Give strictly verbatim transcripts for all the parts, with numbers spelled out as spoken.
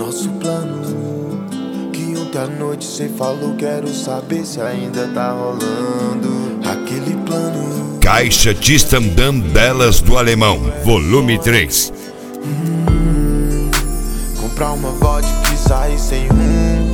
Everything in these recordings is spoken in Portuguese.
nosso plano. Que ontem à noite cê falou, quero saber se ainda tá rolando aquele plano. Caixa de Stand-Up Delas do Alemão, volume três. hum, Comprar uma vodka e sair sem rumo.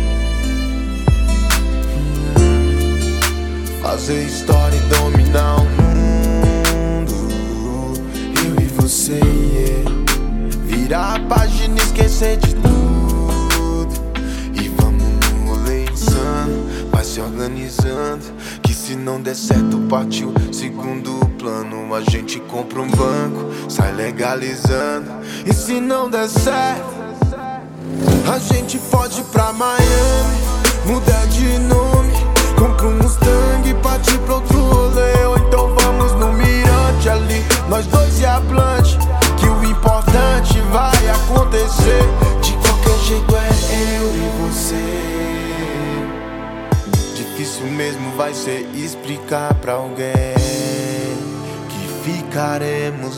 hum, Fazer história e dominar o mundo. Eu e você, yeah. Virar a página e esquecer de tudo. E vamos num rolê insano, vai se organizando, que se não der certo partiu segundo plano. A gente compra um banco, sai legalizando. E se não der certo, a gente foge pra Miami, muda de nome, compra um Mustang e partir pra outro rolê. Ou então vamos no mirante ali, nós dois e a Blanche, que o importante vai acontecer. De qualquer jeito é eu e você. Difícil mesmo vai ser explicar pra alguém que ficaremos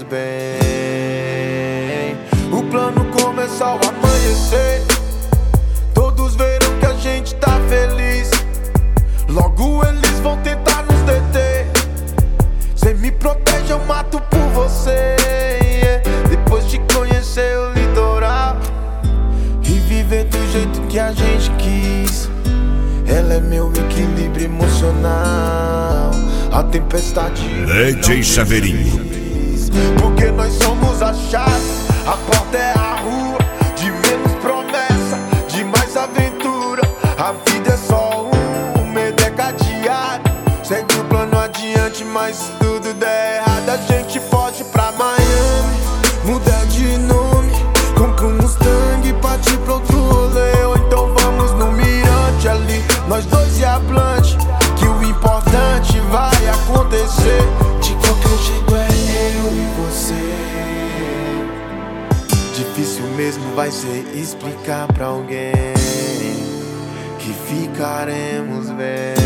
bem. O plano começa ao amanhecer, todos verão que a gente tá feliz. Logo eles vão tentar nos deter. Cê me protege, eu mato por você, yeah. Depois de conhecer o litoral e viver do jeito que a gente quis, ela é meu equilíbrio emocional, a tempestade D J Chaveirinho. porque nós somos a chave, a porta é a rua. De menos promessa, de mais aventura. A vida é só um, o medo é cadeado. Segue o plano adiante, mas se tudo der errado, a gente foge pra Miami, muda de nome, compra um Mustang e partir pra outro rolê. Ou então vamos no mirante ali, nós dois e a Blanche, que o importante vai acontecer. De qualquer jeito é eu e você. Difícil mesmo vai ser explicar pra alguém que ficaremos bem.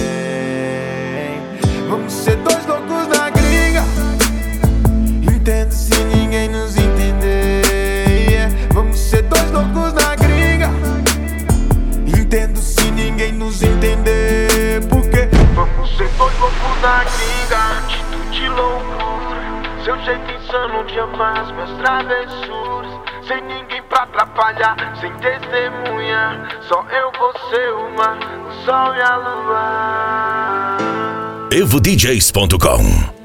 Vamos ser dois loucos na gringa, entendo se ninguém nos entender, yeah. Vamos ser dois loucos na gringa, entendo se ninguém nos entender. Porque vamos ser dois loucos na gringa, atitude loucura, seu jeito insano de amar as minhas travessuras. Sem ninguém pra atrapalhar, sem testemunha, só eu, você, o mar, o sol e a lua. evo d js ponto com